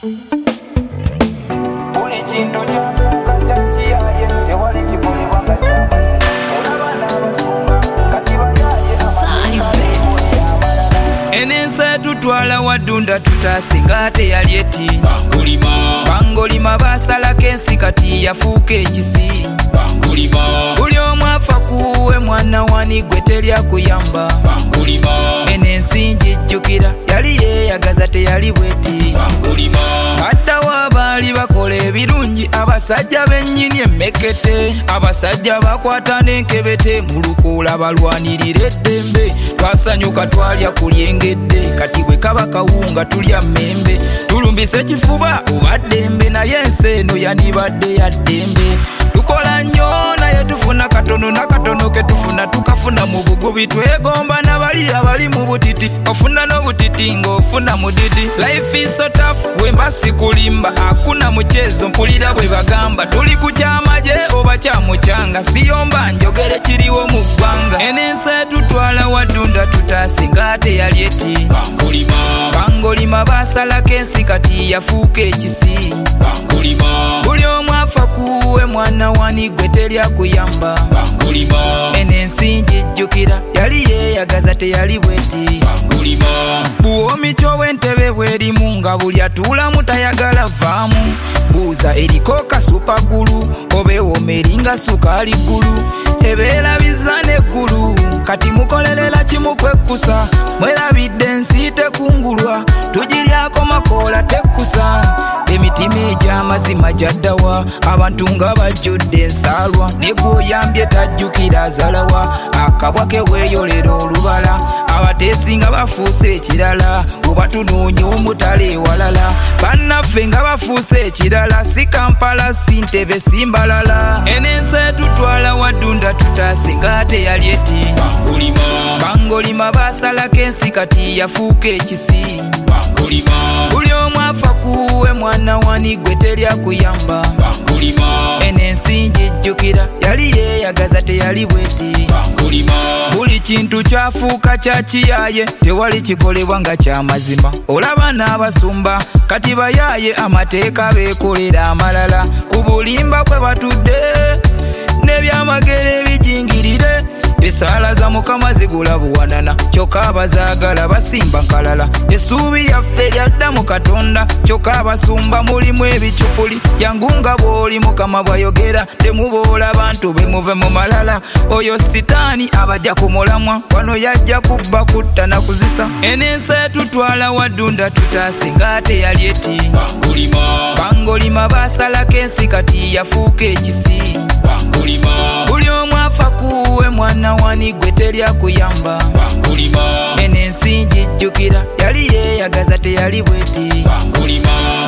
Buli kintu kyafuuka kya kiyaye tewali kikolebwa nga kyamazima. Olaba n'abasumba kati bayaye amateeka amalala. Enensi etutwala Wadunda tutasinga teyali eti Bangolima basalako ensi kati yafuuka ekisi. Buli omu afa kuwe mwana wani gwe terya kuyamba. Enensi njijjukira yali yeeyagaza teyali bweti. Addawo abaali bakola ebirungi abasajja bennyini emmekete. Abasajja bakwata n'enkebete mu lukoola balwanirira eddembe. Twasanyuka twalya ku lyengedde kati bwe kaba kawunga tulya mmembe. Tulumbisa ekifuba oba ddembe naye ensi eno yanibadde ya ddembe. Tukola nnyo naye tufuna katono nakatono ke tufuna tukafuna mu bugubi. Twegomba n'abali abali mu butiti ofuna n'obutiti ng'ofuna mudidi. Life is so tough wemba sikulimba hakuna muchezo mpulira bwe bagamba. Tuli ku kyamaje oba kyamukyanga siyomba njogere kiriwo mu ggwanga. Enensi etutwala Wadunda tutasinga teyali eti Bangolima basalako ensi kati yafuuka ekisi. Buli omu afa kuwe mwana wani gwe terya kuyamba. Enensi njijjukira yali yeeyagaza teyali bweti. Buwomi ky'ow'entebe bwerimu nga buli atuulamu tayagala vaamu. Buuza eriko kasupagulu oba ewooma eringa sukaali ggulu. Ebeerabiza n'eggulu kati mukolerera kimukwekkusa. Mwerabidde ensi tekungulwa tugiryako makoola tekkusa. Emitima egy'amazima gyaddawa abantu nga bajjudde ensaalwa. Ne gw'oyambye tajjukira azalawa akabwa ke weeyolera olubala. Abateesi nga bafuuse ekirala oba tunoonya omutale ewalala. Bannaffe nga bafuuse ekirala si Kampala si Ntebe si Mbalala. Enensi etutwala Wadunda tutasinga teyali eti Bangolima basalako ensi kati yafuuka ekisi. Buli omu afa kuwe mwana wani gwe terya kuyamba. Enensi njijjukira yali yeeyagaza teyali bweti. Buli kintu kyafuuka kya kiyaye tewali kikolebwa nga kyamazima. Olaba n'abasumba kati bayaye amateeka beekolera amalala. Ku bulimba kwe batudde n'ebyamagero ebijingirire. Esaala za Mukama zigula buwanana kyokka abazaagala basimba nkalala. Essuubi yaffe lyadda mu Katonda kyokka abasumba mulimu ebicupuli. Jangu nga bw'oli Mukama bw'ayogera temuboola abantu be muve mu malala. Oyo sitaani abajja ku mulamwa wano yajja kubba kutta na kuzisa. Enensi etutwala Wadunda tutasinga teyali eti Bangolima basalako ensi kati yafuuka ekisi. Buli omu afa kuwe mwana wani gwe terya kuyamba. Enensi njijjukira yali yeeyagaza teyali bweti.